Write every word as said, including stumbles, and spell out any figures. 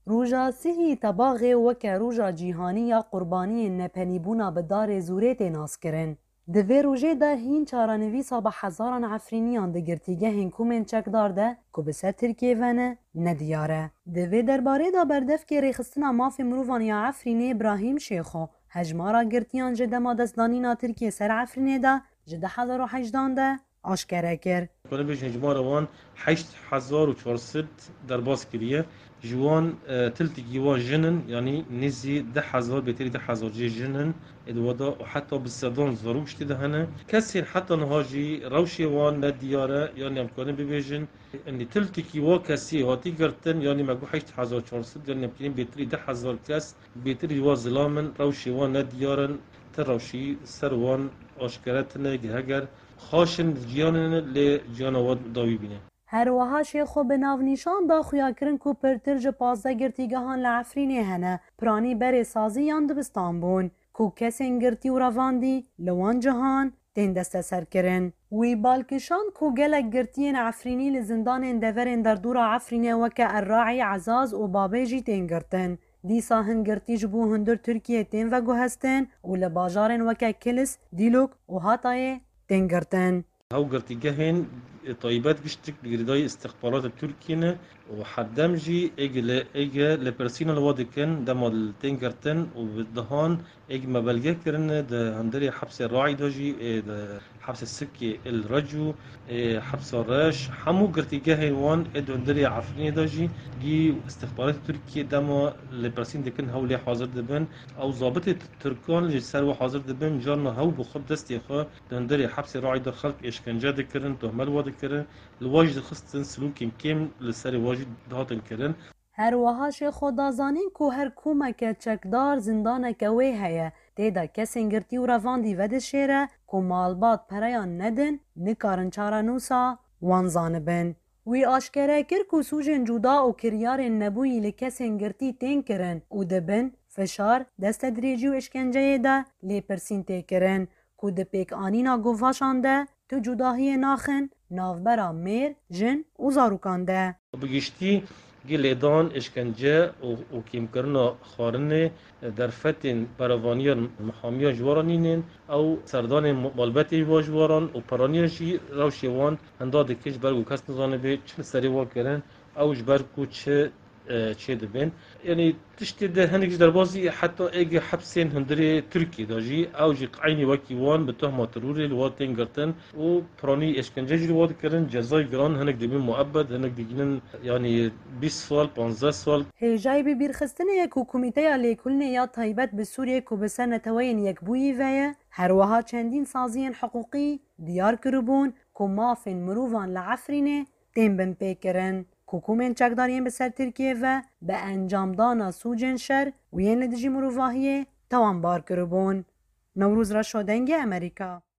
روژا سیهی تباغی وکه روژا جیهانی یا قربانی نپنیبونا بدار زوریت ناس کرن. دوی روژه ده هین چارانویسا با هزاران عفرینیان ده گرتیگه هنکومن چکدار ده که بسر ترکیه ونه ندیاره. دوی درباره دا بردف که ریخستنا مافی مروفان یا عفرینی ابراهیم شیخو هجمارا گرتیان جده ما دستدانینا ترکیه سر عفرینی ده جده هزار و هجدان ده آشکره کرد. کنه بیش هجمار وان هشت هزار و چهارصد در باز کریه جوان تلتی جوان جنن یعنی نزی ده هزار بهتری ده هزار جی جنن ادوادا و حتی بسدان ضروش تده هنه کسی حتی نهاجی روشی وان ندیاره یعنی امکانه ببیجن ان تلتی جوان کسی هاتی گرتن یعنی مگو هشت هزار و چهارصد یعنی امکانه بهتری ده هزار کس بهتری جوان ظلامن روشی وان ندیارن تر روشی سر وان آشکارتنه گهگر خاشن جیانن لی جانواد داوی بینه. هر وها شیخو به ناو نیشان دا خویا کرن کو پرترج پازده گرتیگهان لعفرینه هنه پرانی بر سازی یان دبستان بون کو کسین گرتی و رواندی لوان جهان تین دست سر کرن. وی بالکشان کو گلک گرتین عفرینی لزندان اندورن در دور عفرینه وکه الراعی عزاز و بابه جی تین گرتن. دیسا هنگرتی جبو هندر ترکیه تین وگو هستن و لباجارن وکه کلس دیلوک و هاتای تین گرتن. هاو گرتیگهن طایبات گشتک بگردای استخبارات ترکیه و حدام جی اجل اجل لپرسینا الوادکن دمال تنگرتن و بدهان اج مبلغه کرن ده هندری حبس راعي داجی ده حبس السكي الرجو حبس الراش همو گرتیگهن وان اد هندری عفرین داجی دی استخبارات ترکیه دما لپرسین دکن هاو لی حاضر دبن او ضابط ترکان لی سر و حاضر دبن جارنا هاو بخود دستی خو ده هندری حبس راعي در خلق اشکنجه دکرن تهمل واد کرن الواجد خستن سلوكين كم لسر واجد دهاتن کرن. هر وهاش خدا زانین کو هر کومک چکدار زندان کوی هیا تیدا کسین گرتی و رواندی ود شیره کو مالبات پریان ندن نکارن چارانوسا وان زانبن. وی آشکره کر کو سوجن جودا و کریار نبوی لکسین گرتی تین کرن و دبن فشار دست دریجی و اشکنجه ده لی پرسین تی کرن کو ده پیک آنینا گوفاشان ده تو جداهی ناخن نافبرا میر جن و زاروکان ده. بگشتی گلیدان اشکنجه و کم کرنا خارنه در فتن پروانیان محامیان جوارانینن او سردان مالبتی و جواران و پرانیشی روشیوان هنداد کش برگو کس نزانه به چه سری وا کرن او جبرگو چه چه دبن یعنی تشتی ده هنگی در بازی حتی اگه حبسین هندری ترکی داجی او جی قعینی وکی وان به تهمه تروری الواتین گرتن و پرانی اشکنجه جی واد کردن جزای گران هنگ دبین مؤبد هنگ دیگنن یعنی بیست سال پانزده سال. هیجای به بیرخستن یک حکومتی لیکولن یا طایبت به سوریه که به سن توین یک بویی ویه هر وها چندین سازین حقوقی دیار کربون که مافن مروفان لعفرینه تیم بن پیکرن. حکومت چکدارین به سر ترکیه و به انجام دانا سوجن شر و ین لدجی مروفاهیه توان بار کربون. نوروز را شدنگ امریکا